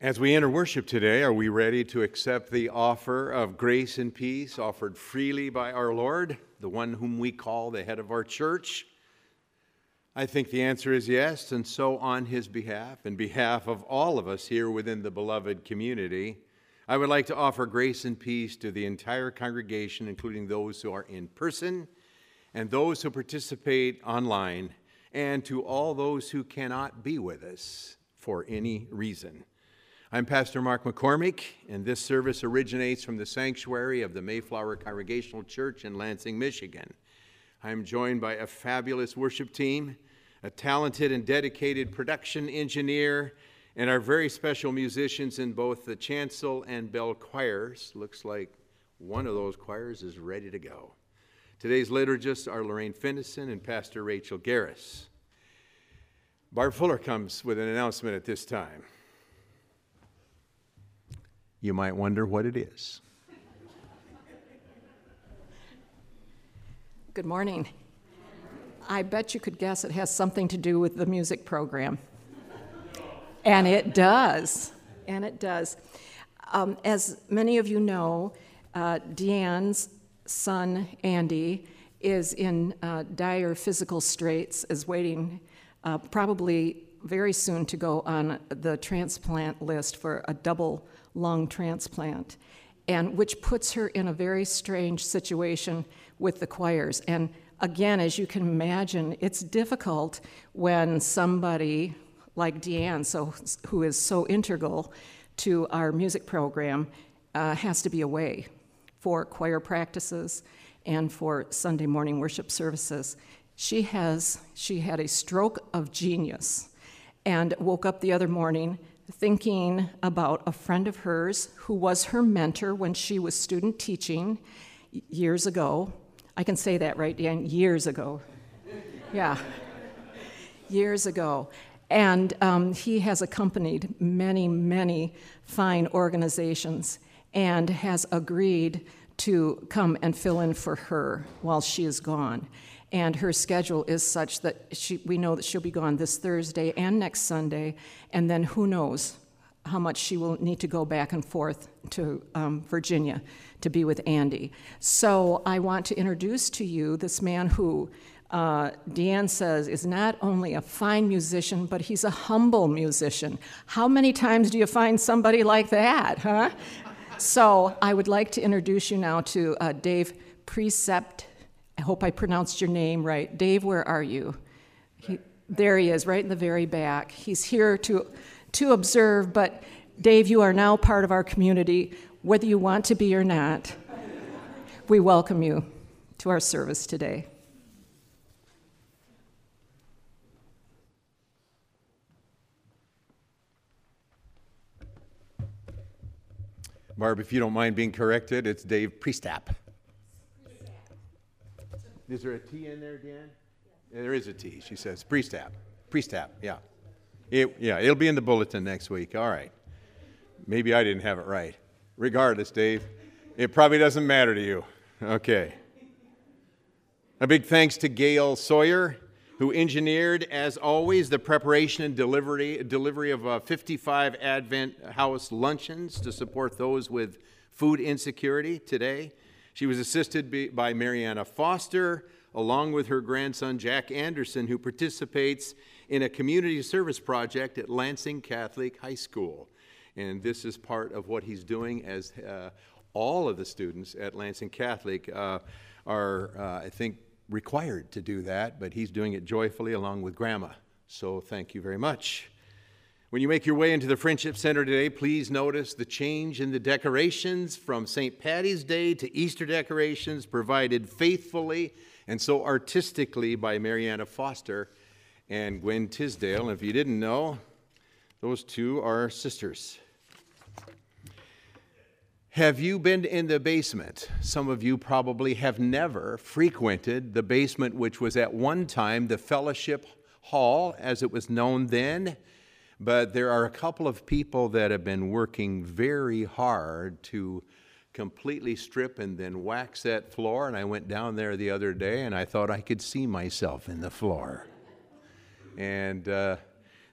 As we enter worship today, are we ready to accept the offer of grace and peace offered freely by our Lord, the one whom we call the head of our church? I think the answer is yes, and so on his behalf, in behalf of all of us here within the beloved community, I would like to offer grace and peace to the entire congregation, including those who are in person and those who participate online, and to all those who cannot be with us for any reason. I'm Pastor Mark McCormick, and this service originates from the sanctuary of the Mayflower Congregational Church in Lansing, Michigan. I'm joined by a fabulous worship team, a talented and dedicated production engineer, and our very special musicians in both the chancel and bell choirs. Looks like one of those choirs is ready to go. Today's liturgists are Lorraine Finnison and Pastor Rachel Garris. Barb Fuller comes with an announcement at this time. You might wonder what it is. Good morning. I bet you could guess it has something to do with the music program. And it does. As many of you know, Deanne's son, Andy, is in dire physical straits, is waiting probably very soon to go on the transplant list for a double lung transplant, and which puts her in a very strange situation with the choirs. And again, as you can imagine, it's difficult when somebody like Deanne, who is so integral to our music program, has to be away for choir practices and for Sunday morning worship services. She had a stroke of genius and woke up the other morning thinking about a friend of hers who was her mentor when she was student teaching years ago. I can say that, right, Dan? Years ago. Yeah, years ago. And he has accompanied many, many fine organizations and has agreed to come and fill in for her while she is gone. And her schedule is such that we know that she'll be gone this Thursday and next Sunday, and then who knows how much she will need to go back and forth to Virginia to be with Andy. So I want to introduce to you this man who Deanne says is not only a fine musician, but he's a humble musician. How many times do you find somebody like that, huh? So I would like to introduce you now to Dave Precept. I hope I pronounced your name right. Dave, where are you? There he is, right in the very back. He's here to observe, but Dave, you are now part of our community, whether you want to be or not. We welcome you to our service today. Barb, if you don't mind being corrected, it's Dave Priestap. Is there a T in there, Dan? Yeah, there is a T, she says. Priestap, yeah. It'll be in the bulletin next week. All right. Maybe I didn't have it right. Regardless, Dave, it probably doesn't matter to you. Okay. A big thanks to Gail Sawyer, who engineered, as always, the preparation and delivery of 55 Advent House luncheons to support those with food insecurity today. She was assisted by Mariana Foster, along with her grandson, Jack Anderson, who participates in a community service project at Lansing Catholic High School. And this is part of what he's doing, as all of the students at Lansing Catholic are, I think, required to do that, but he's doing it joyfully along with Grandma. So thank you very much. When you make your way into the Friendship Center today, please notice the change in the decorations from St. Patty's Day to Easter decorations provided faithfully and so artistically by Mariana Foster and Gwen Tisdale. And if you didn't know, those two are sisters. Have you been in the basement? Some of you probably have never frequented the basement, which was at one time the Fellowship Hall, as it was known then. But there are a couple of people that have been working very hard to completely strip and then wax that floor. And I went down there the other day and I thought I could see myself in the floor. And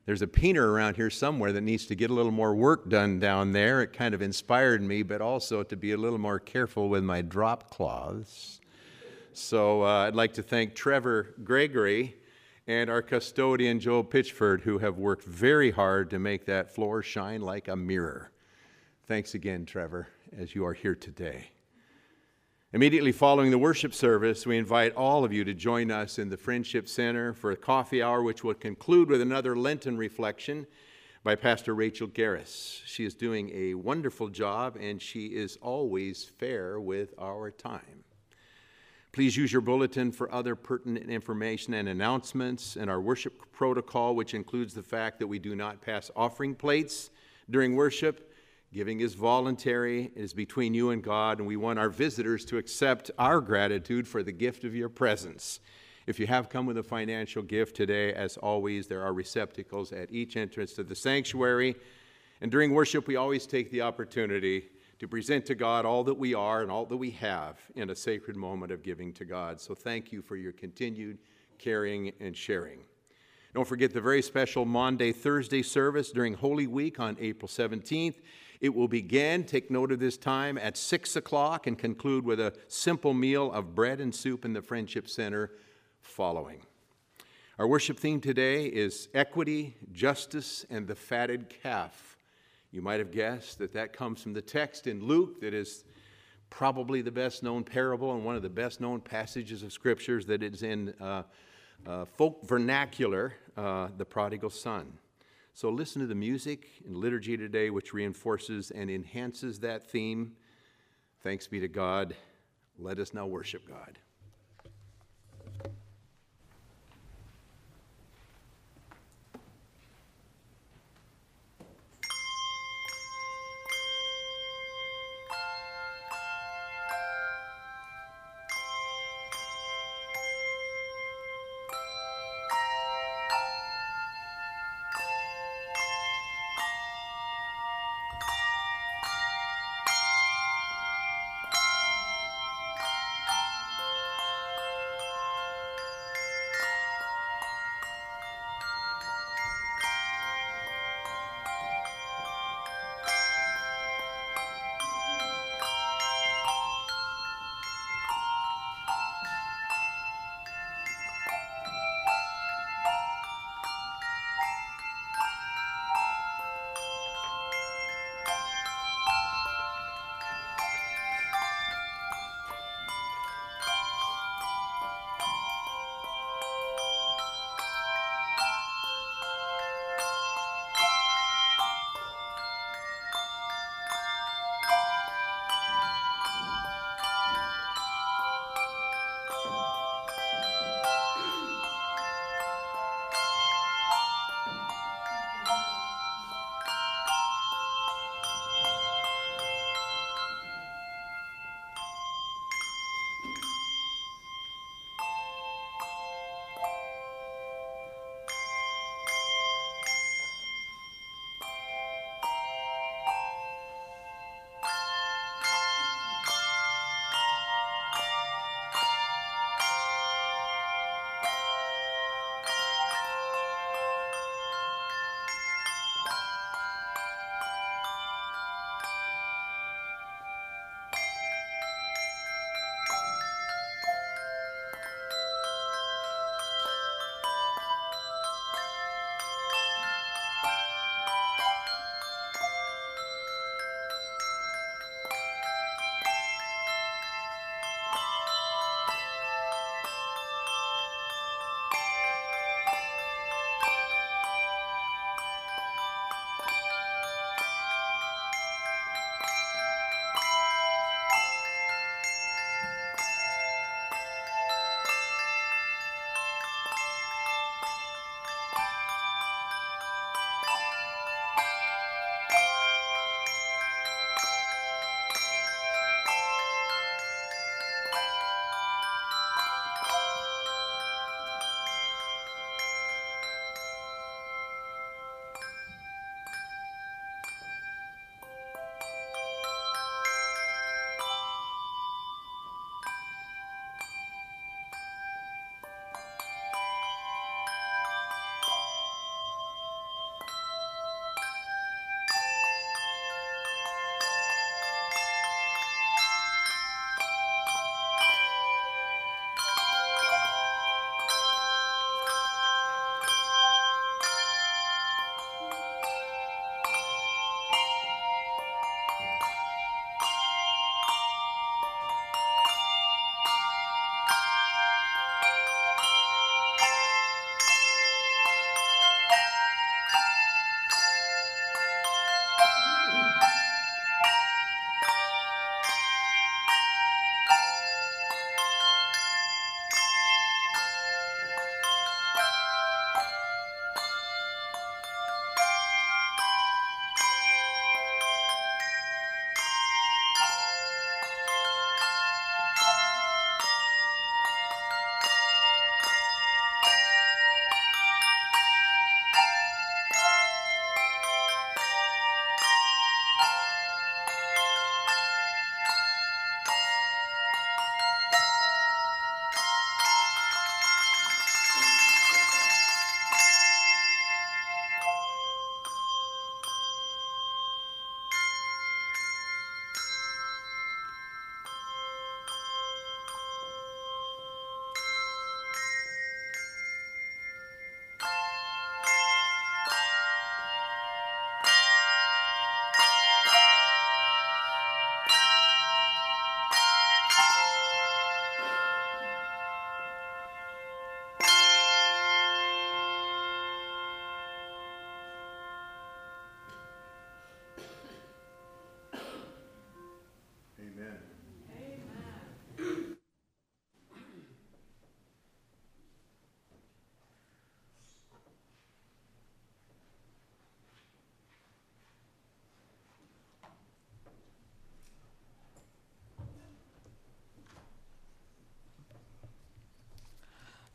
There's a painter around here somewhere that needs to get a little more work done down there. It kind of inspired me, but also to be a little more careful with my drop cloths. So I'd like to thank Trevor Gregory and our custodian, Joel Pitchford, who have worked very hard to make that floor shine like a mirror. Thanks again, Trevor, as you are here today. Immediately following the worship service, we invite all of you to join us in the Friendship Center for a coffee hour, which will conclude with another Lenten reflection by Pastor Rachel Garris. She is doing a wonderful job, and she is always fair with our time. Please use your bulletin for other pertinent information and announcements and our worship protocol, which includes the fact that we do not pass offering plates during worship. Giving is voluntary, it is between you and God, and we want our visitors to accept our gratitude for the gift of your presence. If you have come with a financial gift today, as always, there are receptacles at each entrance to the sanctuary. And during worship, we always take the opportunity to present to God all that we are and all that we have in a sacred moment of giving to God. So thank you for your continued caring and sharing. Don't forget the very special Maundy Thursday service during Holy Week on April 17th. It will begin, take note of this time, at 6 o'clock and conclude with a simple meal of bread and soup in the Friendship Center following. Our worship theme today is equity, justice, and the fatted calf. You might have guessed that that comes from the text in Luke that is probably the best known parable and one of the best known passages of scriptures that is in folk vernacular, the prodigal son. So listen to the music and liturgy today, which reinforces and enhances that theme. Thanks be to God. Let us now worship God.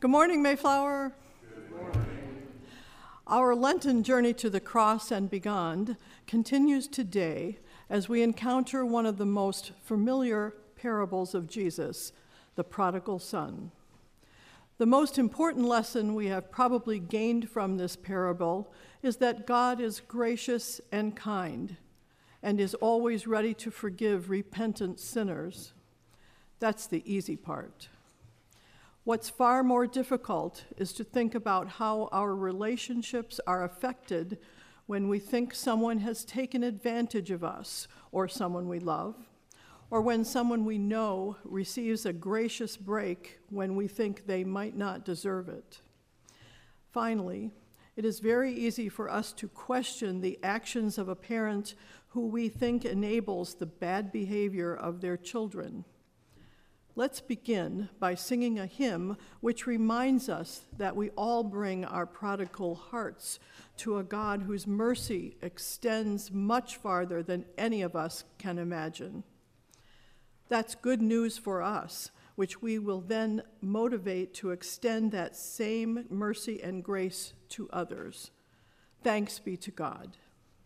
Good morning, Mayflower. Good morning. Our Lenten journey to the cross and beyond continues today as we encounter one of the most familiar parables of Jesus, the prodigal son. The most important lesson we have probably gained from this parable is that God is gracious and kind and is always ready to forgive repentant sinners. That's the easy part. What's far more difficult is to think about how our relationships are affected when we think someone has taken advantage of us or someone we love, or when someone we know receives a gracious break when we think they might not deserve it. Finally, it is very easy for us to question the actions of a parent who we think enables the bad behavior of their children. Let's begin by singing a hymn which reminds us that we all bring our prodigal hearts to a God whose mercy extends much farther than any of us can imagine. That's good news for us, which we will then motivate to extend that same mercy and grace to others. Thanks be to God.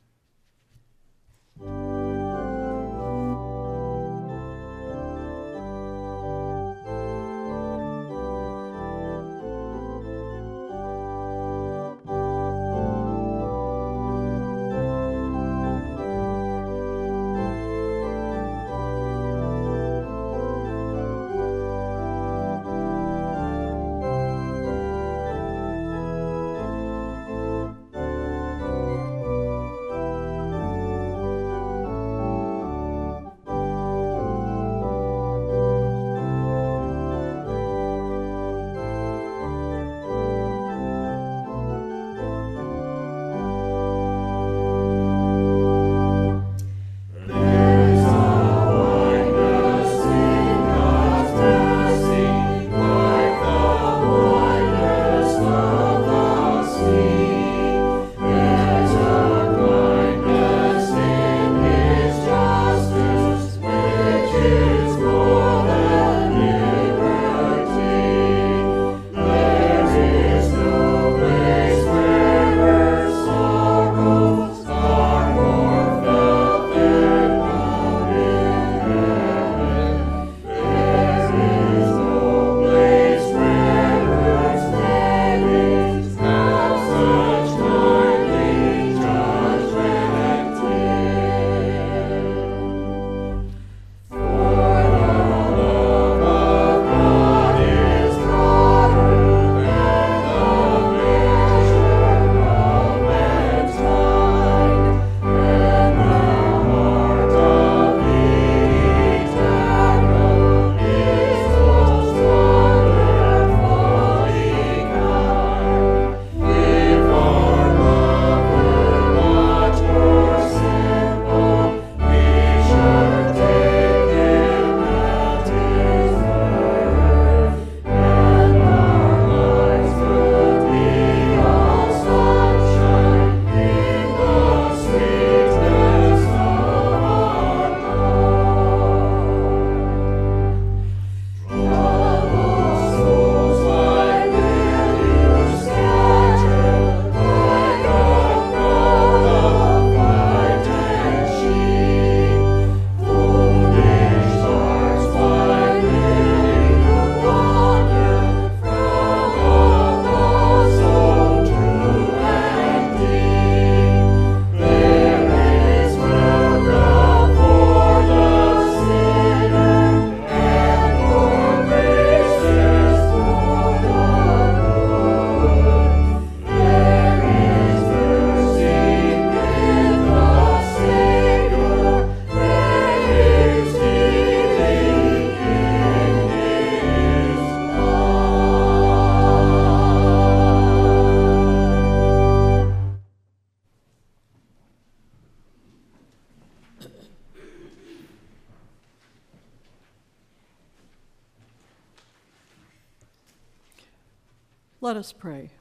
Let us pray.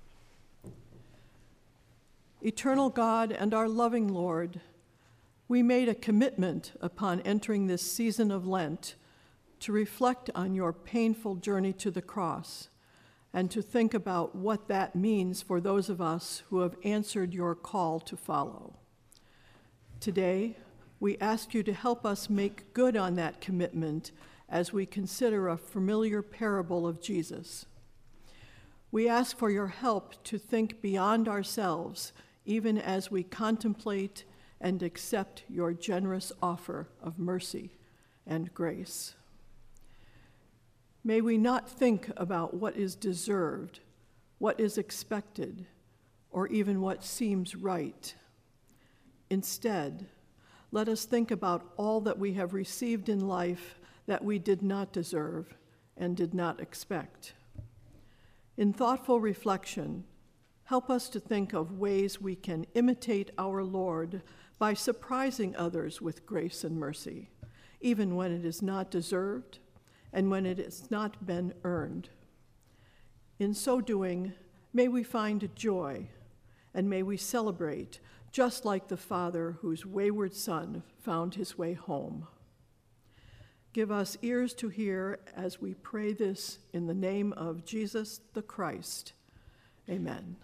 Eternal God and our loving Lord, we made a commitment upon entering this season of Lent to reflect on your painful journey to the cross and to think about what that means for those of us who have answered your call to follow. Today, we ask you to help us make good on that commitment as we consider a familiar parable of Jesus. We ask for your help to think beyond ourselves, even as we contemplate and accept your generous offer of mercy and grace. May we not think about what is deserved, what is expected, or even what seems right. Instead, let us think about all that we have received in life that we did not deserve and did not expect. In thoughtful reflection, help us to think of ways we can imitate our Lord by surprising others with grace and mercy, even when it is not deserved and when it has not been earned. In so doing, may we find joy, and may we celebrate, just like the father whose wayward son found his way home. Give us ears to hear as we pray this in the name of Jesus the Christ. Amen.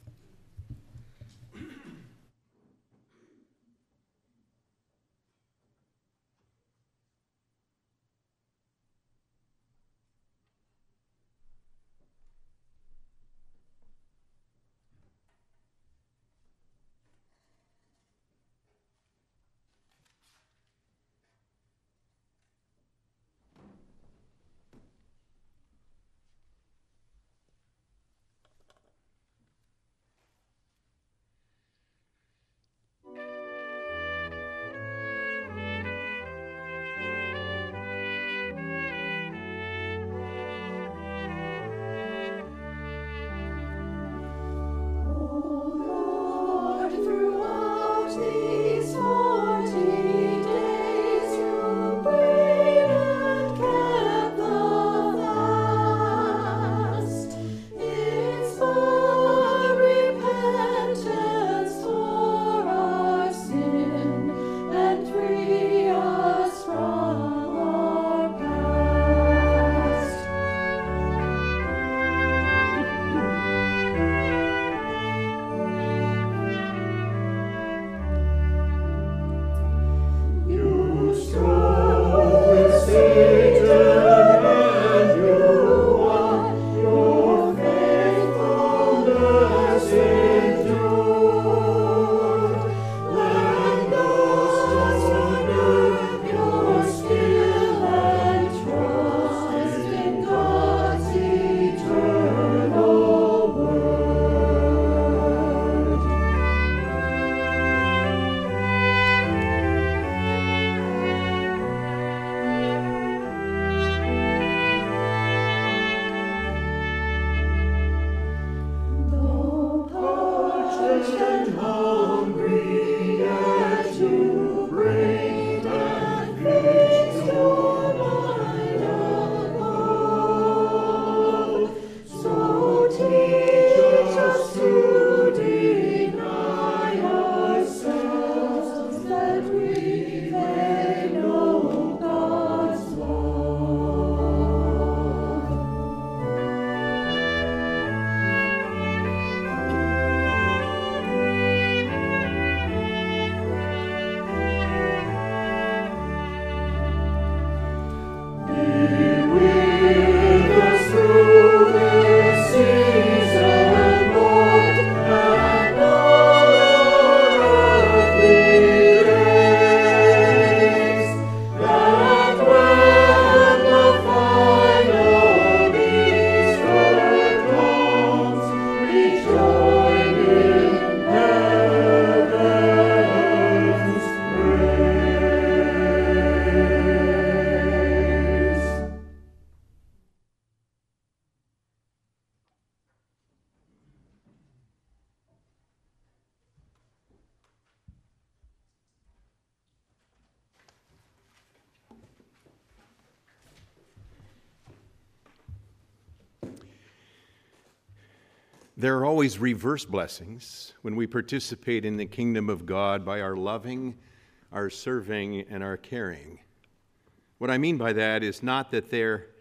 There are always reverse blessings when we participate in the kingdom of God by our loving, our serving, and our caring. What I mean by that is not that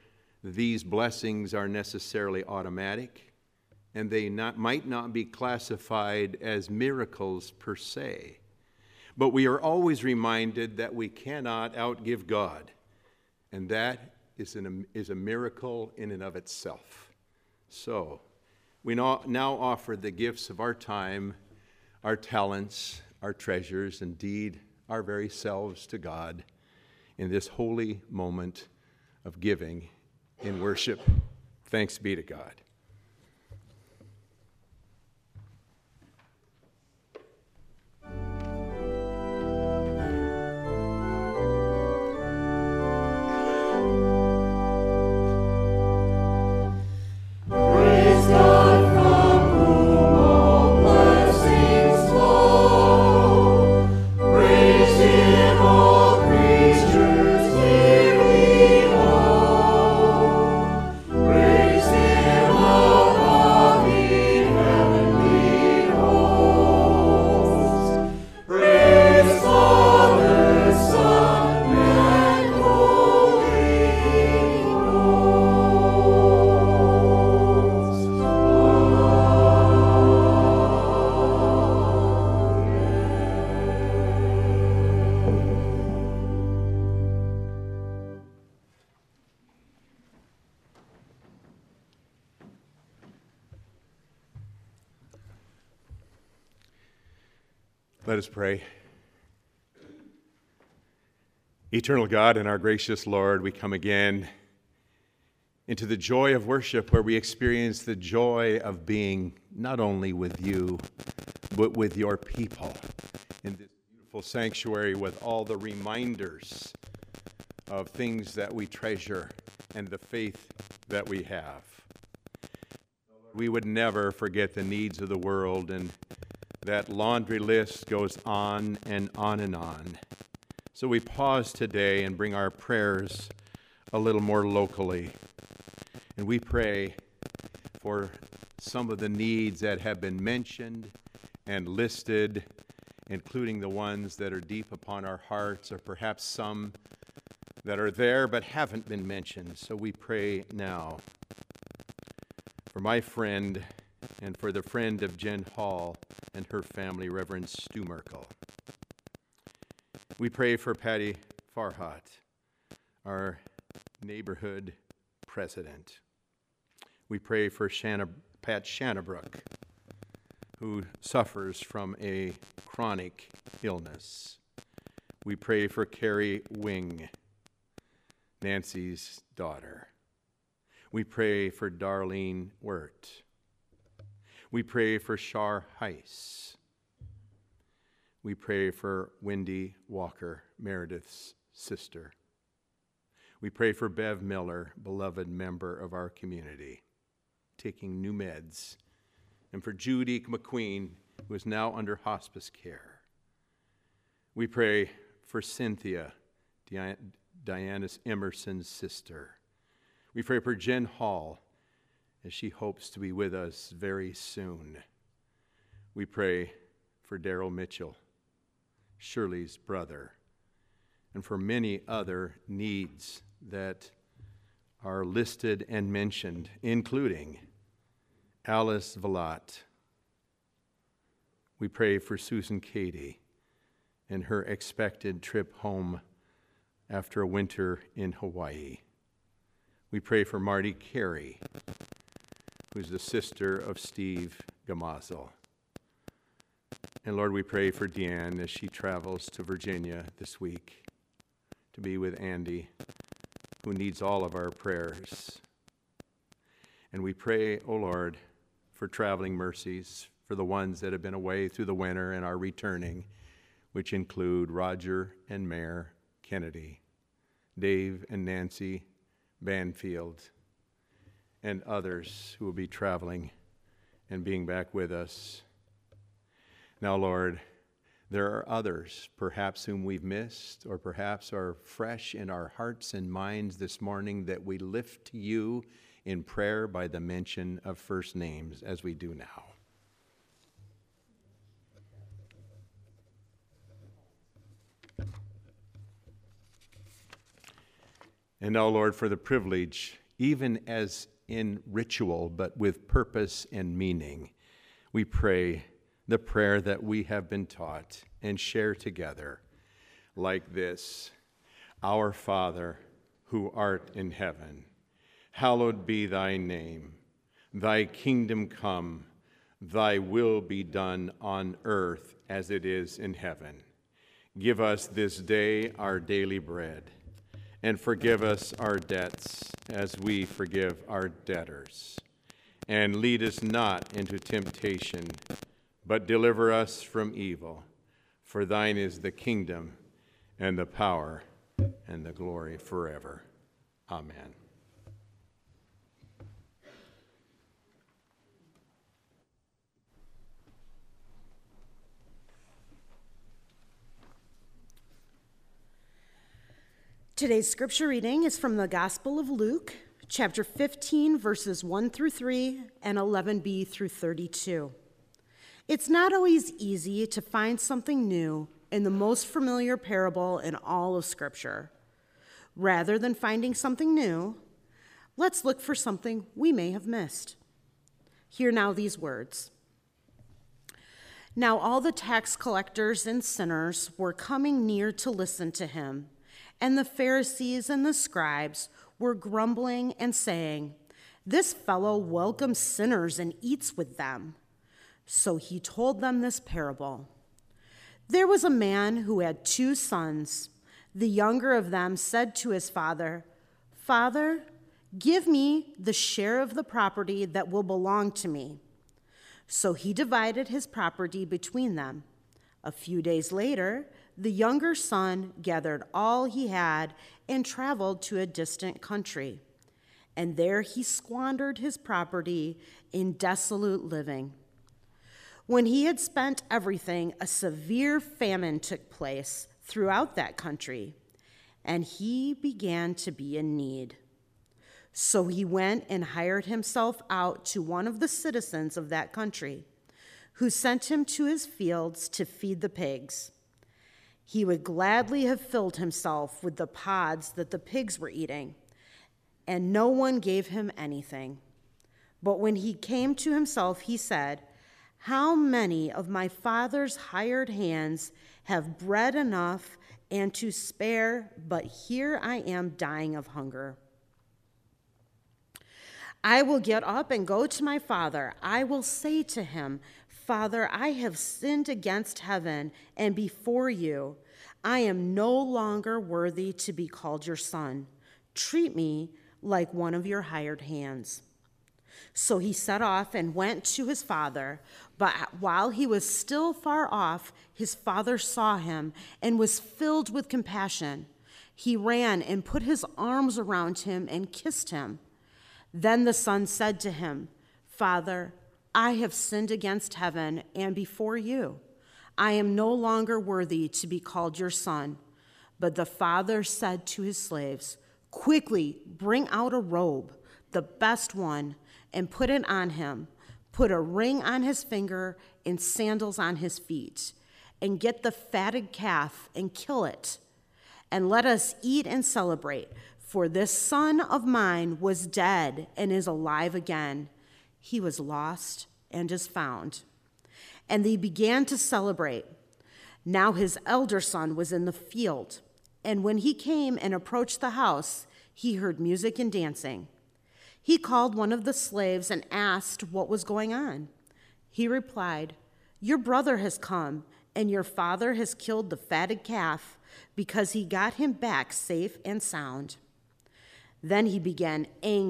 these blessings are necessarily automatic, and they might not be classified as miracles per se. But we are always reminded that we cannot outgive God, and that is a miracle in and of itself. So, we now offer the gifts of our time, our talents, our treasures, indeed, our very selves to God in this holy moment of giving in worship. Thanks be to God. Let us pray. Eternal God and our gracious Lord, we come again into the joy of worship where we experience the joy of being not only with you, but with your people in this beautiful sanctuary with all the reminders of things that we treasure and the faith that we have. We would never forget the needs of the world, and that laundry list goes on and on and on. So we pause today and bring our prayers a little more locally. And we pray for some of the needs that have been mentioned and listed, including the ones that are deep upon our hearts, or perhaps some that are there but haven't been mentioned. So we pray now for my friend and for the friend of Jen Hall and her family, Reverend Stu Merkel. We pray for Patty Farhat, our neighborhood president. We pray for Pat Shannabrook, who suffers from a chronic illness. We pray for Carrie Wing, Nancy's daughter. We pray for Darlene Wirt. We pray for Shar Heiss. We pray for Wendy Walker, Meredith's sister. We pray for Bev Miller, beloved member of our community, taking new meds. And for Judy McQueen, who is now under hospice care. We pray for Cynthia, Diana Emerson's sister. We pray for Jen Hall, as she hopes to be with us very soon. We pray for Daryl Mitchell, Shirley's brother, and for many other needs that are listed and mentioned, including Alice Villat. We pray for Susan Cady and her expected trip home after a winter in Hawaii. We pray for Marty Carey, who's the sister of Steve Gamazel. And Lord, we pray for Deanne as she travels to Virginia this week to be with Andy, who needs all of our prayers. And we pray, O Lord, for traveling mercies for the ones that have been away through the winter and are returning, which include Roger and Mayor Kennedy, Dave and Nancy Banfield, and others who will be traveling and being back with us. Now, Lord, there are others, perhaps whom we've missed, or perhaps are fresh in our hearts and minds this morning, that we lift to you in prayer by the mention of first names, as we do now. And now, Lord, for the privilege even as in ritual, but with purpose and meaning. We pray the prayer that we have been taught and share together like this. Our Father, who art in heaven, hallowed be thy name. Thy kingdom come, thy will be done on earth as it is in heaven. Give us this day our daily bread, and forgive us our debts as we forgive our debtors. And lead us not into temptation, but deliver us from evil. For thine is the kingdom and the power and the glory forever. Amen. Today's scripture reading is from the Gospel of Luke, chapter 15, verses 1 through 3 and 11b through 32. It's not always easy to find something new in the most familiar parable in all of Scripture. Rather than finding something new, let's look for something we may have missed. Hear now these words. Now all the tax collectors and sinners were coming near to listen to him. And the Pharisees and the scribes were grumbling and saying, "This fellow welcomes sinners and eats with them." So he told them this parable. There was a man who had 2 sons. The younger of them said to his father, "Father, give me the share of the property that will belong to me." So he divided his property between them. A few days later, the younger son gathered all he had and traveled to a distant country. And there he squandered his property in dissolute living. When he had spent everything, a severe famine took place throughout that country, and he began to be in need. So he went and hired himself out to one of the citizens of that country, who sent him to his fields to feed the pigs. He would gladly have filled himself with the pods that the pigs were eating, and no one gave him anything. But when he came to himself, he said, "How many of my father's hired hands have bread enough and to spare, but here I am dying of hunger. I will get up and go to my father. I will say to him, 'Father, I have sinned against heaven and before you. I am no longer worthy to be called your son. Treat me like one of your hired hands.' So he set off and went to his father. But while he was still far off, his father saw him and was filled with compassion. He ran and put his arms around him and kissed him. Then the son said to him, 'Father, I have sinned against heaven and before you. I am no longer worthy to be called your son.' But the father said to his slaves, 'Quickly bring out a robe, the best one, and put it on him. Put a ring on his finger and sandals on his feet. And get the fatted calf and kill it. And let us eat and celebrate. For this son of mine was dead and is alive again. He was lost and is found.' And they began to celebrate. Now his elder son was in the field. And when he came and approached the house, he heard music and dancing. He called one of the slaves and asked what was going on. He replied, 'Your brother has come, and your father has killed the fatted calf because he got him back safe and sound.' Then he became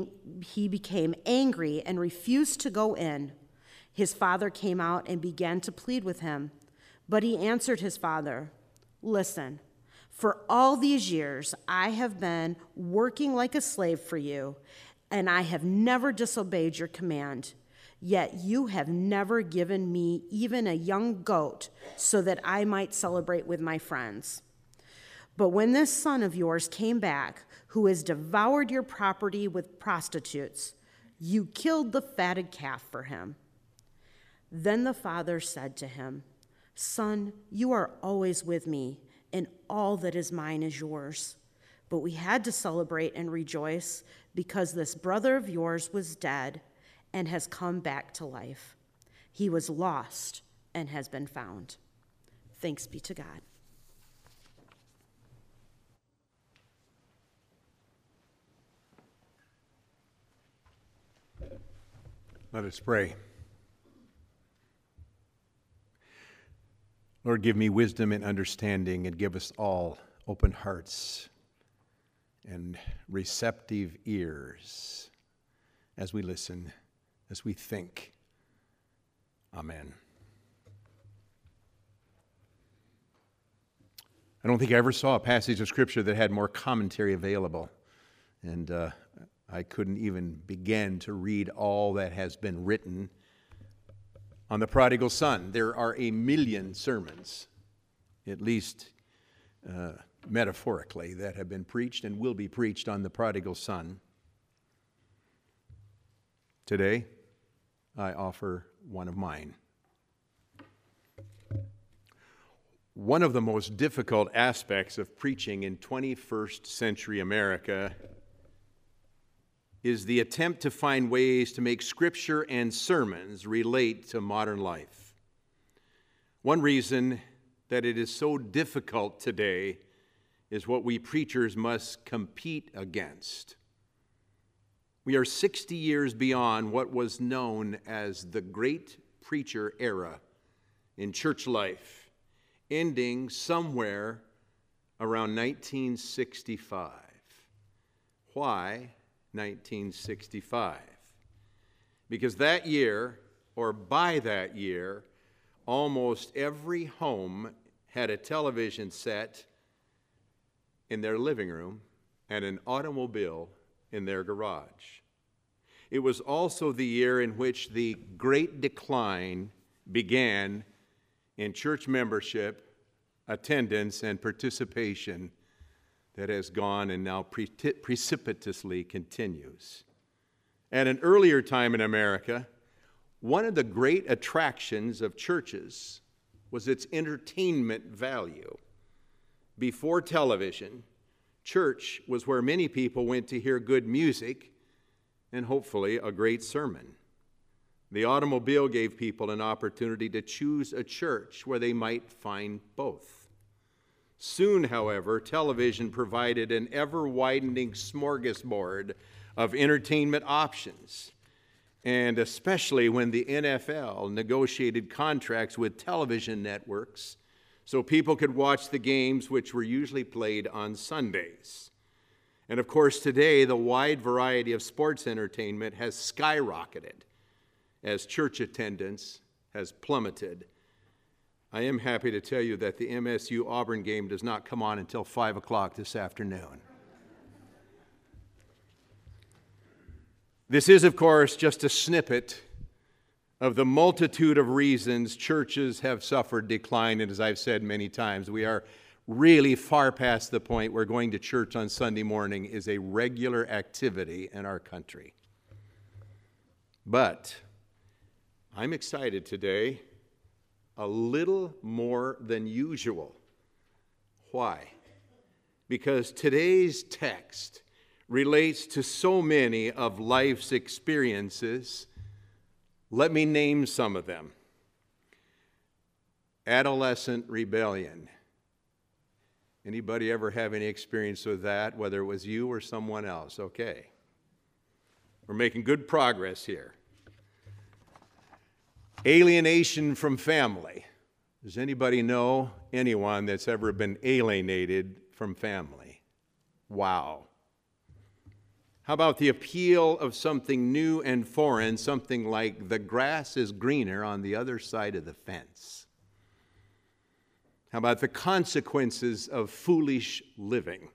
angry and refused to go in. His father came out and began to plead with him. But he answered his father, 'Listen, for all these years I have been working like a slave for you, and I have never disobeyed your command. Yet you have never given me even a young goat so that I might celebrate with my friends. But when this son of yours came back, who has devoured your property with prostitutes, you killed the fatted calf for him.' Then the father said to him, 'Son, you are always with me, and all that is mine is yours. But we had to celebrate and rejoice because this brother of yours was dead and has come back to life. He was lost and has been found. Thanks be to God. Let us pray. Lord, give me wisdom and understanding, and give us all open hearts and receptive ears as we listen, as we think. Amen. I don't think I ever saw a passage of Scripture that had more commentary available, and I couldn't even begin to read all that has been written on the prodigal son. There are 1 million sermons, at least metaphorically, that have been preached and will be preached on the prodigal son. Today, I offer one of mine. One of the most difficult aspects of preaching in 21st century America is the attempt to find ways to make Scripture and sermons relate to modern life. One reason that it is so difficult today is what we preachers must compete against. We are 60 years beyond what was known as the Great Preacher Era in church life, ending somewhere around 1965. Why 1965? Because that year, or by that year, almost every home had a television set in their living room and an automobile in their garage. It was also the year in which the great decline began in church membership, attendance, and participation that has gone and now precipitously continues. At an earlier time in America, one of the great attractions of churches was its entertainment value. Before television, church was where many people went to hear good music and hopefully a great sermon. The automobile gave people an opportunity to choose a church where they might find both. Soon, however, television provided an ever-widening smorgasbord of entertainment options, and especially when the NFL negotiated contracts with television networks so people could watch the games which were usually played on Sundays. And of course, today, the wide variety of sports entertainment has skyrocketed as church attendance has plummeted. I am happy to tell you that the MSU-Auburn game does not come on until 5 o'clock this afternoon. This is, of course, just a snippet of the multitude of reasons churches have suffered decline, and as I've said many times, we are really far past the point where going to church on Sunday morning is a regular activity in our country. But I'm excited today, a little more than usual. Why? Because today's text relates to so many of life's experiences. Let me name some of them. Adolescent rebellion. Anybody ever have any experience with that, whether it was you or someone else? Okay. We're making good progress here. Alienation from family. Does anybody know anyone that's ever been alienated from family? Wow. How about the appeal of something new and foreign, something like the grass is greener on the other side of the fence? How about the consequences of foolish living?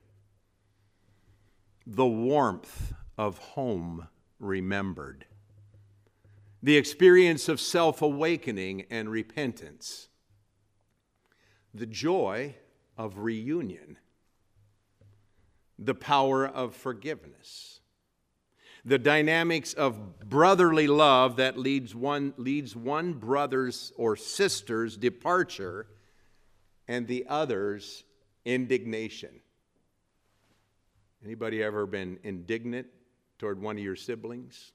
The warmth of home remembered. The experience of self-awakening and repentance. The joy of reunion. The power of forgiveness. The dynamics of brotherly love that leads one brother's or sister's departure and the other's indignation. Anybody ever been indignant toward one of your siblings?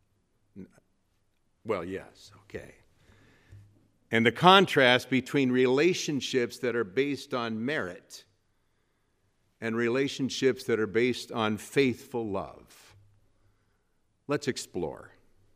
Well, yes, okay. And the contrast between relationships that are based on merit and relationships that are based on faithful love. Let's explore.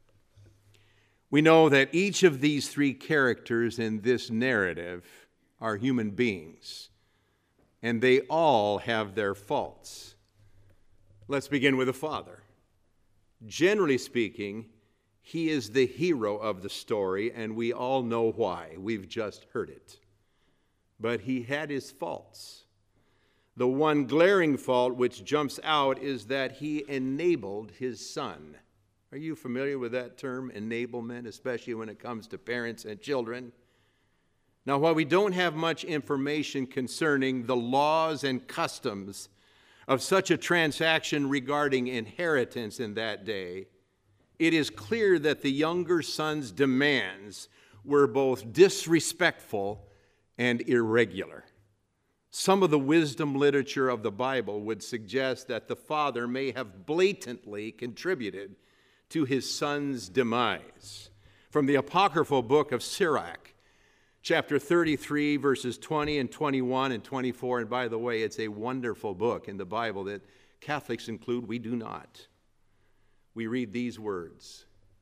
We know that each of these three characters in this narrative are human beings, and they all have their faults. Let's begin with the father. Generally speaking, he is the hero of the story, and we all know why. We've just heard it. But he had his faults. The one glaring fault which jumps out is that he enabled his son. Are you familiar with that term, enablement, especially when it comes to parents and children? Now, while we don't have much information concerning the laws and customs of such a transaction regarding inheritance in that day, it is clear that the younger son's demands were both disrespectful and irregular. Some of the wisdom literature of the Bible would suggest that the father may have blatantly contributed to his son's demise. From the apocryphal book of Sirach, chapter 33, verses 20 and 21 and 24, and by the way, it's a wonderful book in the Bible that Catholics include, we do not. We read these words: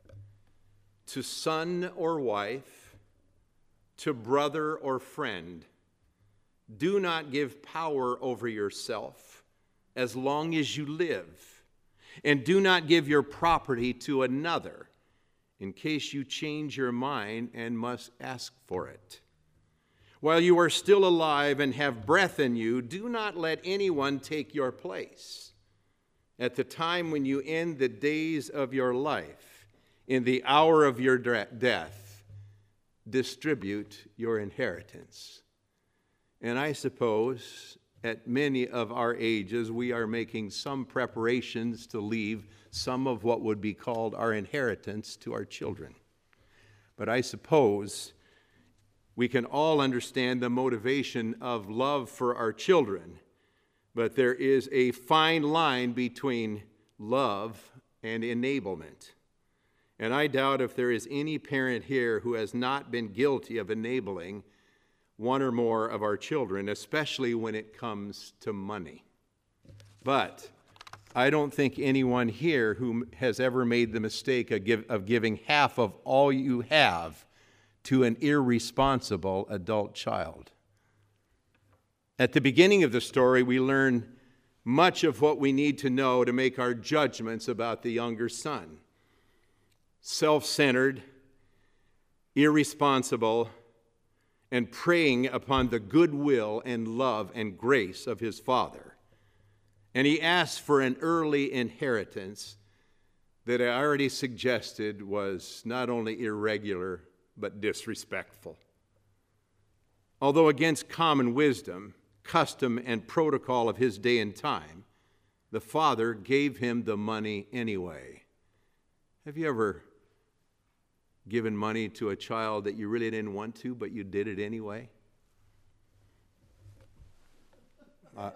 to son or wife, to brother or friend, do not give power over yourself as long as you live, and do not give your property to another in case you change your mind and must ask for it. While you are still alive and have breath in you, do not let anyone take your place. At the time when you end the days of your life, in the hour of your death, distribute your inheritance. And I suppose at many of our ages, we are making some preparations to leave some of what would be called our inheritance to our children. But I suppose we can all understand the motivation of love for our children, but there is a fine line between love and enablement. And I doubt if there is any parent here who has not been guilty of enabling one or more of our children, especially when it comes to money. But I don't think anyone here who has ever made the mistake of giving half of all you have to an irresponsible adult child. At the beginning of the story, we learn much of what we need to know to make our judgments about the younger son. Self-centered, irresponsible, and preying upon the goodwill and love and grace of his father. And he asked for an early inheritance that I already suggested was not only irregular, but disrespectful. Although against common wisdom, custom, and protocol of his day and time, the father gave him the money anyway. Have you ever given money to a child that you really didn't want to, but you did it anyway? Was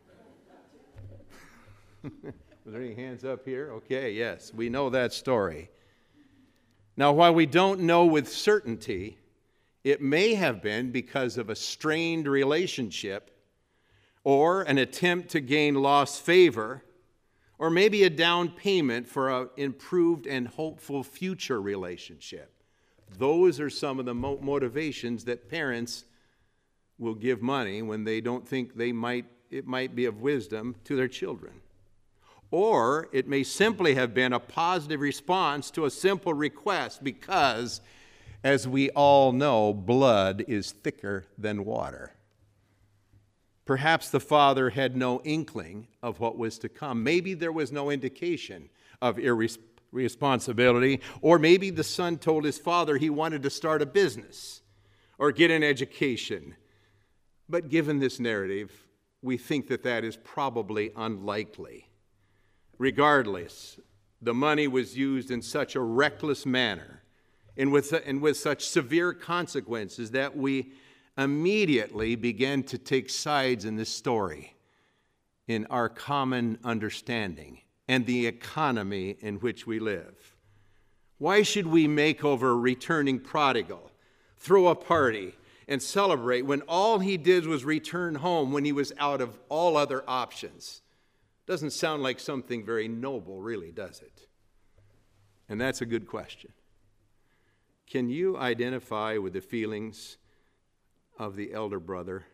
there any hands up here? Okay, yes, we know that story. Now, while we don't know with certainty, it may have been because of a strained relationship or an attempt to gain lost favor, or maybe a down payment for an improved and hopeful future relationship. Those are some of the motivations that parents will give money when they don't think it might be of wisdom to their children. Or it may simply have been a positive response to a simple request because, as we all know, blood is thicker than water. Perhaps the father had no inkling of what was to come. Maybe there was no indication of irresponsibility, or maybe the son told his father he wanted to start a business or get an education. But given this narrative, we think that is probably unlikely. Regardless, the money was used in such a reckless manner and with such severe consequences that we immediately began to take sides in this story in our common understanding. and the economy in which we live. Why should we make over a returning prodigal, throw a party, and celebrate when all he did was return home when he was out of all other options? Doesn't sound like something very noble, really, does it? And that's a good question. Can you identify with the feelings of the elder brother?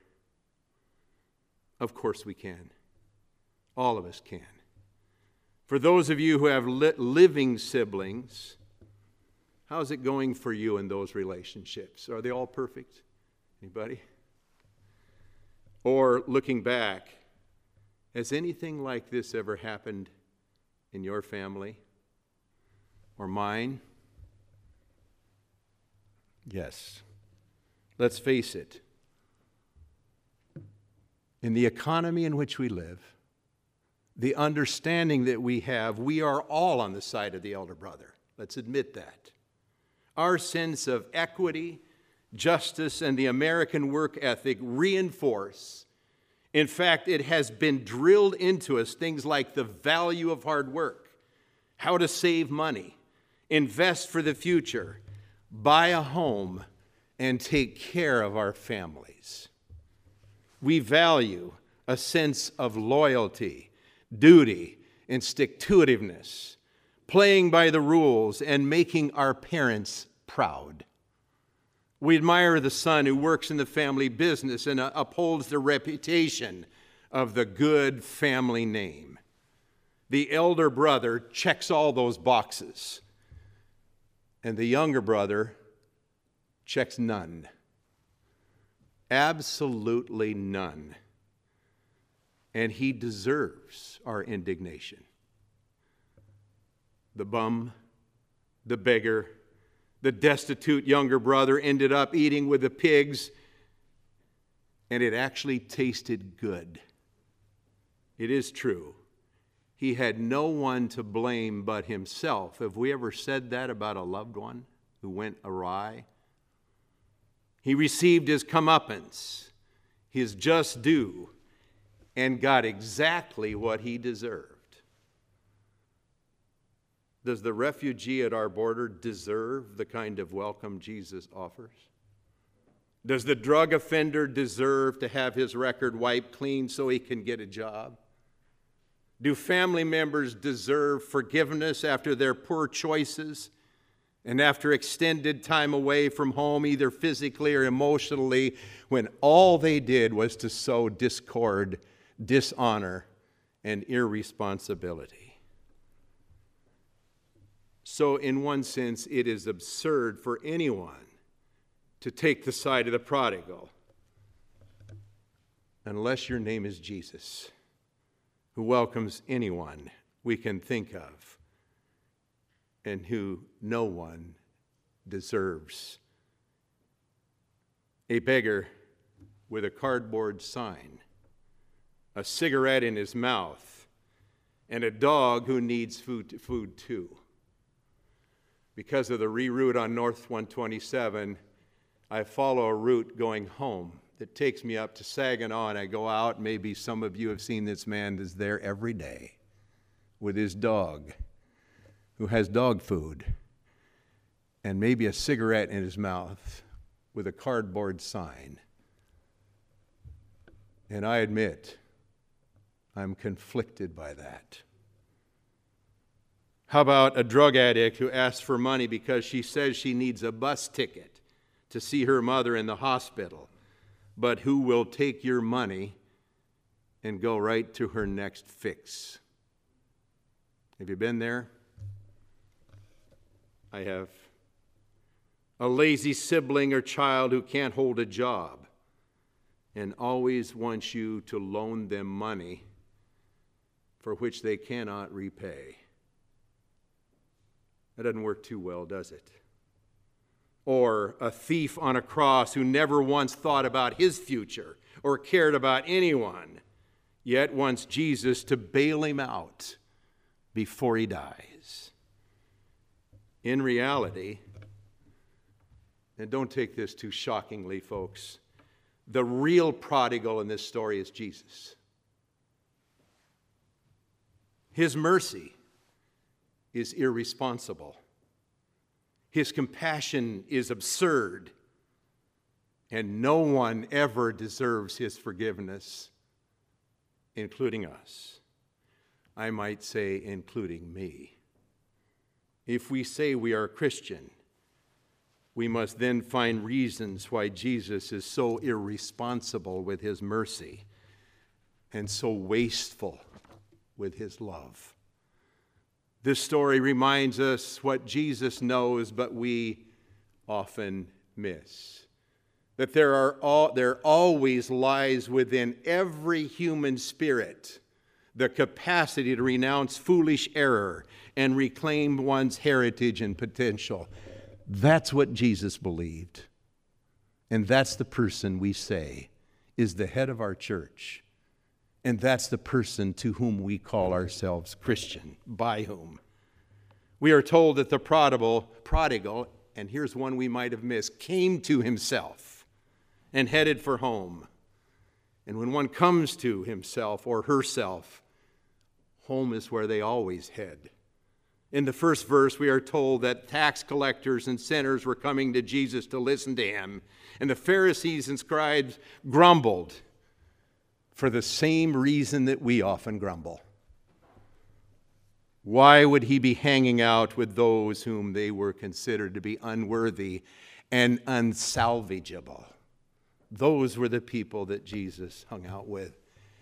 Of course we can. All of us can. For those of you who have living siblings, how's it going for you in those relationships? Are they all perfect? Anybody? Or looking back, has anything like this ever happened in your family or mine? Yes. Let's face it. In the economy in which we live, the understanding that we have, we are all on the side of the elder brother. Let's admit that. Our sense of equity, justice, and the American work ethic reinforce. In fact, it has been drilled into us things like the value of hard work, how to save money, invest for the future, buy a home, and take care of our families. We value a sense of loyalty, duty, and stick-to-itiveness, playing by the rules and making our parents proud. We admire the son who works in the family business and upholds the reputation of the good family name. The elder brother checks all those boxes, and the younger brother checks none. Absolutely none. And he deserves our indignation. The bum, the beggar, the destitute younger brother ended up eating with the pigs, and it actually tasted good. It is true. He had no one to blame but himself. Have we ever said that about a loved one who went awry? He received his comeuppance, his just due, and got exactly what he deserved. Does the refugee at our border deserve the kind of welcome Jesus offers? Does the drug offender deserve to have his record wiped clean so he can get a job? Do family members deserve forgiveness after their poor choices and after extended time away from home, either physically or emotionally, when all they did was to sow discord, dishonor, and irresponsibility? So, in one sense, it is absurd for anyone to take the side of the prodigal, unless your name is Jesus, who welcomes anyone we can think of and who no one deserves. A beggar with a cardboard sign, a cigarette in his mouth, and a dog who needs food too. Because of the reroute on North 127, I follow a route going home that takes me up to Saginaw, and I go out. Maybe some of you have seen this man that's there every day with his dog, who has dog food, and maybe a cigarette in his mouth with a cardboard sign. And I admit, I'm conflicted by that. How about a drug addict who asks for money because she says she needs a bus ticket to see her mother in the hospital, but who will take your money and go right to her next fix? Have you been there? I have. A lazy sibling or child who can't hold a job and always wants you to loan them money for which they cannot repay. That doesn't work too well, does it? Or a thief on a cross who never once thought about his future or cared about anyone, yet wants Jesus to bail him out before he dies. In reality, and don't take this too shockingly, folks, the real prodigal in this story is Jesus. His mercy is irresponsible. His compassion is absurd. And no one ever deserves his forgiveness, including us. I might say, including me. If we say we are Christian, we must then find reasons why Jesus is so irresponsible with his mercy and so wasteful with his love. This story reminds us what Jesus knows, but we often miss. That there always lies within every human spirit the capacity to renounce foolish error and reclaim one's heritage and potential. That's what Jesus believed. And that's the person we say is the head of our church. And that's the person to whom we call ourselves Christian, by whom. We are told that the prodigal, and here's one we might have missed, came to himself and headed for home. And when one comes to himself or herself, home is where they always head. In the first verse, we are told that tax collectors and sinners were coming to Jesus to listen to him. And the Pharisees and scribes grumbled for the same reason that we often grumble. Why would he be hanging out with those whom they were considered to be unworthy and unsalvageable? Those were the people that Jesus hung out with.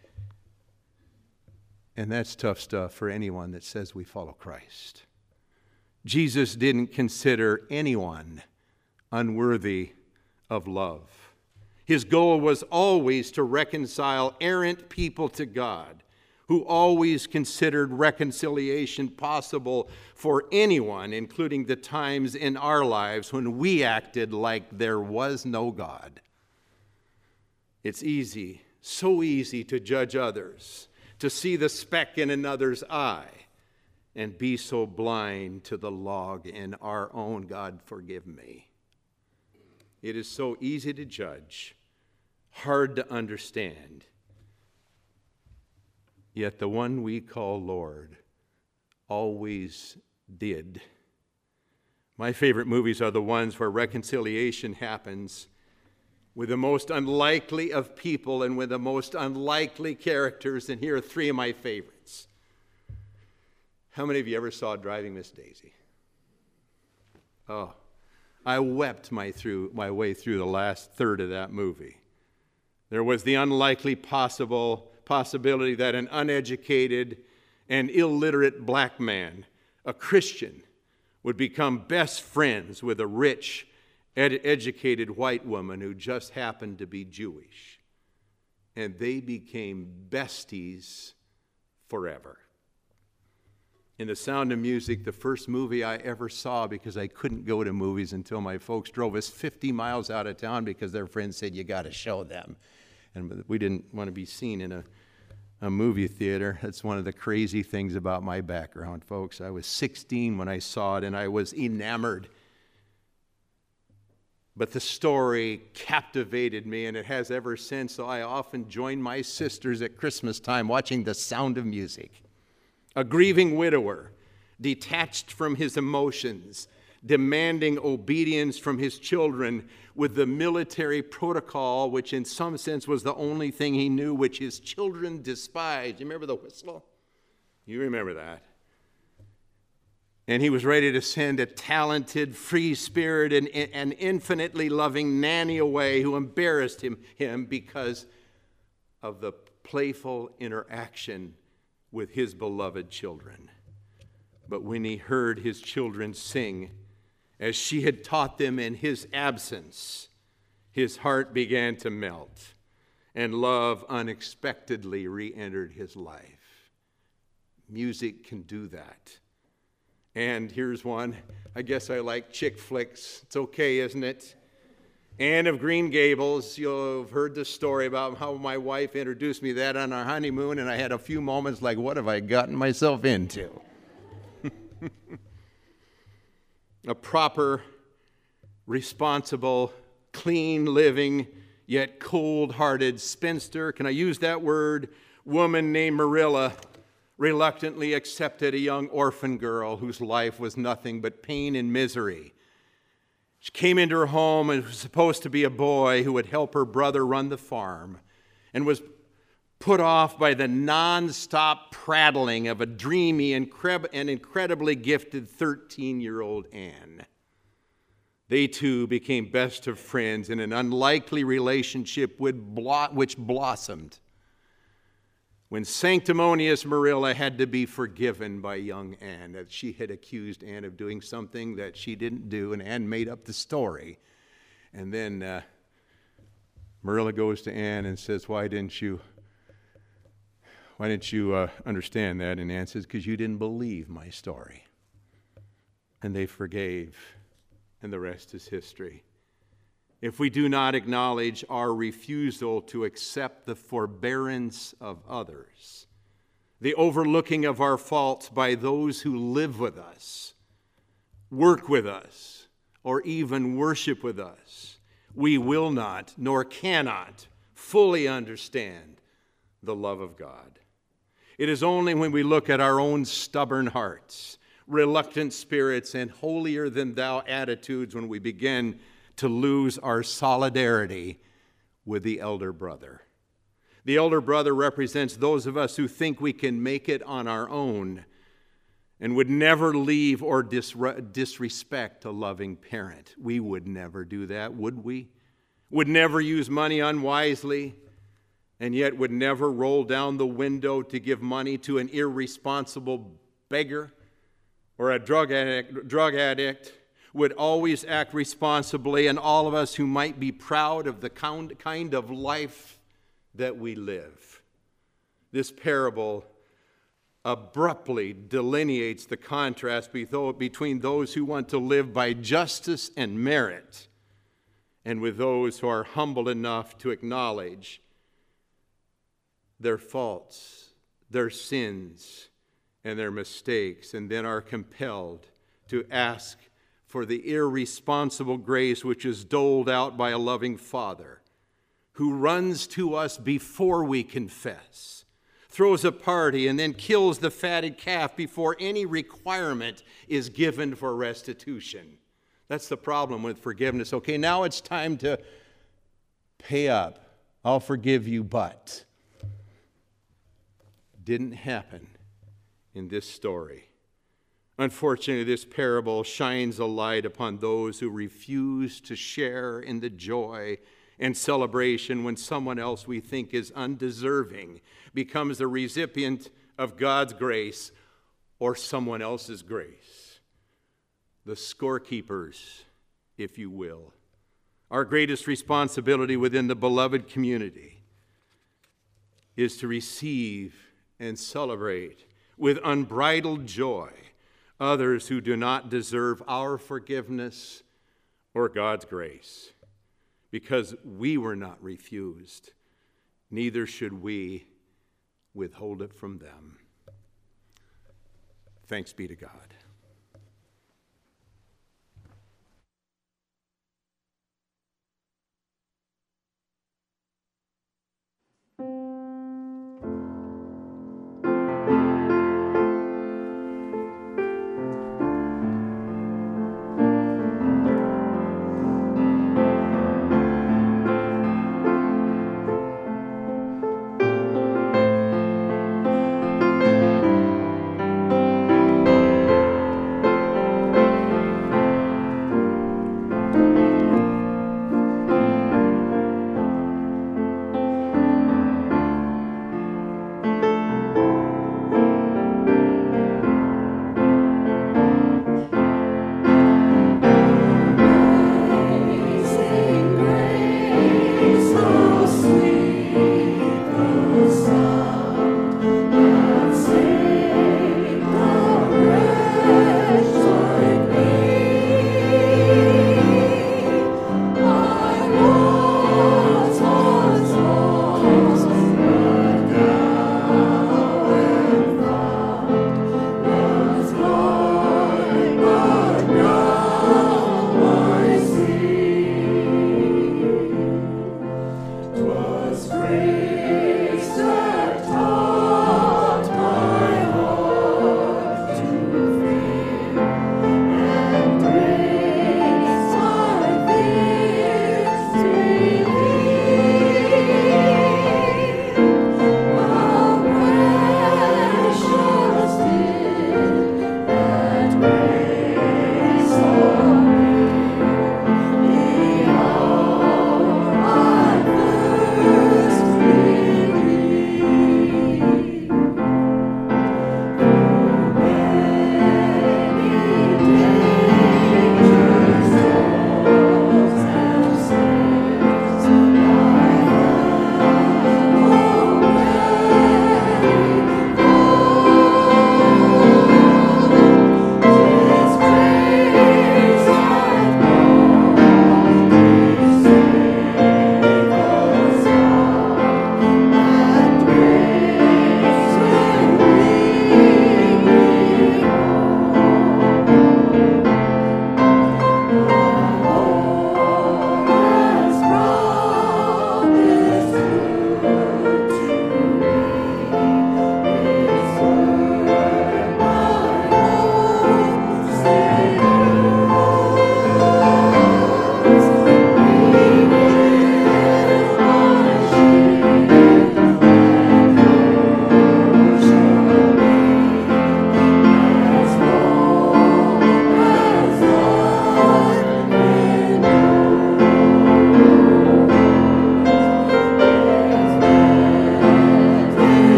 And that's tough stuff for anyone that says we follow Christ. Jesus didn't consider anyone unworthy of love. His goal was always to reconcile errant people to God, who always considered reconciliation possible for anyone, including the times in our lives when we acted like there was no God. It's easy, so easy to judge others, to see the speck in another's eye, and be so blind to the log in our own. God, forgive me. It is so easy to judge, hard to understand. Yet the one we call Lord always did. My favorite movies are the ones where reconciliation happens with the most unlikely of people and with the most unlikely characters. And here are three of my favorites. How many of you ever saw Driving Miss Daisy? Oh, I wept my way through the last third of that movie. There was the unlikely possibility that an uneducated and illiterate black man, a Christian, would become best friends with a rich, educated white woman who just happened to be Jewish. And they became besties forever. In The Sound of Music, the first movie I ever saw, because I couldn't go to movies until my folks drove us 50 miles out of town because their friends said, you got to show them. And we didn't want to be seen in a movie theater. That's one of the crazy things about my background, folks. I was 16 when I saw it, and I was enamored. But the story captivated me, and it has ever since. So I often join my sisters at Christmas time watching The Sound of Music. A grieving widower, detached from his emotions, demanding obedience from his children with the military protocol, which in some sense was the only thing he knew, which his children despised. You remember the whistle? You remember that. And he was ready to send a talented, free-spirited, and infinitely loving nanny away who embarrassed him because of the playful interaction with his beloved children. But when he heard his children sing, as she had taught them in his absence, his heart began to melt, and love unexpectedly re-entered his life. Music can do that. And here's one. I guess I like chick flicks. It's okay, isn't it? Anne of Green Gables. You'll have heard the story about how my wife introduced me to that on our honeymoon, and I had a few moments like, what have I gotten myself into? A proper, responsible, clean living, yet cold-hearted spinster, can I use that word, woman named Marilla, reluctantly accepted a young orphan girl whose life was nothing but pain and misery. She came into her home and was supposed to be a boy who would help her brother run the farm, and was put off by the nonstop prattling of a dreamy and incredibly gifted 13-year-old Anne. They two became best of friends in an unlikely relationship which blossomed when sanctimonious Marilla had to be forgiven by young Anne, that she had accused Anne of doing something that she didn't do, and Anne made up the story. And then Marilla goes to Anne and says, why didn't you understand that? And Anne says, because you didn't believe my story. And they forgave, and the rest is history. If we do not acknowledge our refusal to accept the forbearance of others, the overlooking of our faults by those who live with us, work with us, or even worship with us, we will not, nor cannot, fully understand the love of God. It is only when we look at our own stubborn hearts, reluctant spirits, and holier-than-thou attitudes when we begin to lose our solidarity with the elder brother. The elder brother represents those of us who think we can make it on our own and would never leave or disrespect a loving parent. We would never do that, would we? Would never use money unwisely, and yet would never roll down the window to give money to an irresponsible beggar or a drug addict, would always act responsibly, and all of us who might be proud of the kind of life that we live. This parable abruptly delineates the contrast between those who want to live by justice and merit and with those who are humble enough to acknowledge their faults, their sins, and their mistakes, and then are compelled to ask for the irresponsible grace which is doled out by a loving Father who runs to us before we confess, throws a party, and then kills the fatted calf before any requirement is given for restitution. That's the problem with forgiveness. Okay, now it's time to pay up. I'll forgive you, but didn't happen in this story. Unfortunately, this parable shines a light upon those who refuse to share in the joy and celebration when someone else we think is undeserving becomes the recipient of God's grace or someone else's grace. The scorekeepers, if you will. Our greatest responsibility within the beloved community is to receive and celebrate with unbridled joy others who do not deserve our forgiveness or God's grace. Because we were not refused, neither should we withhold it from them. Thanks be to God.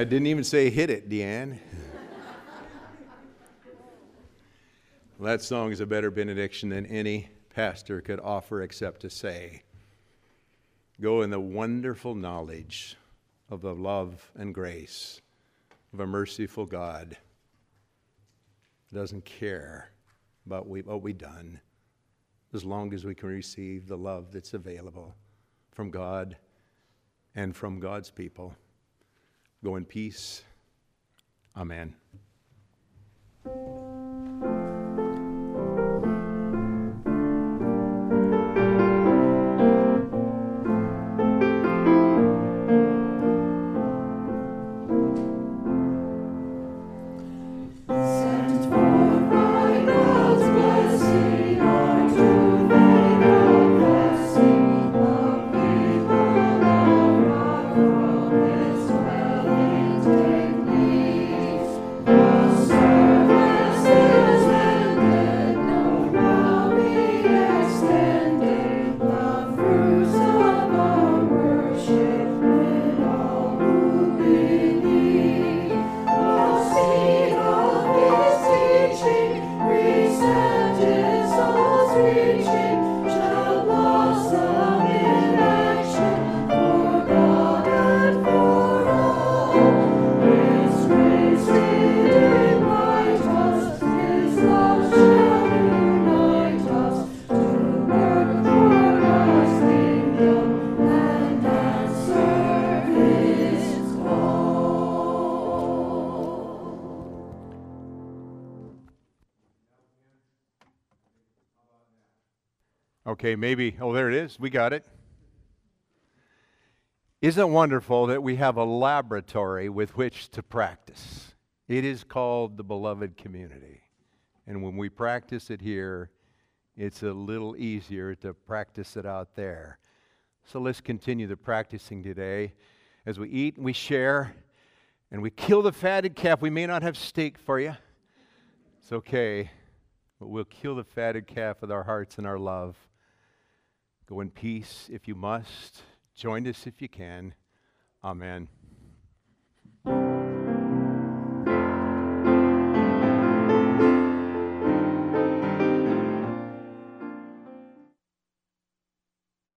I didn't even say hit it, Deanne. Well, that song is a better benediction than any pastor could offer except to say, go in the wonderful knowledge of the love and grace of a merciful God who doesn't care about what we've done as long as we can receive the love that's available from God and from God's people. Go in peace. Amen. Okay, maybe, oh, there it is. We got it. Isn't it wonderful that we have a laboratory with which to practice? It is called the beloved community. And when we practice it here, it's a little easier to practice it out there. So let's continue the practicing today. As we eat and we share and we kill the fatted calf, we may not have steak for you. It's okay, but we'll kill the fatted calf with our hearts and our love. Go in peace if you must. Join us if you can. Amen.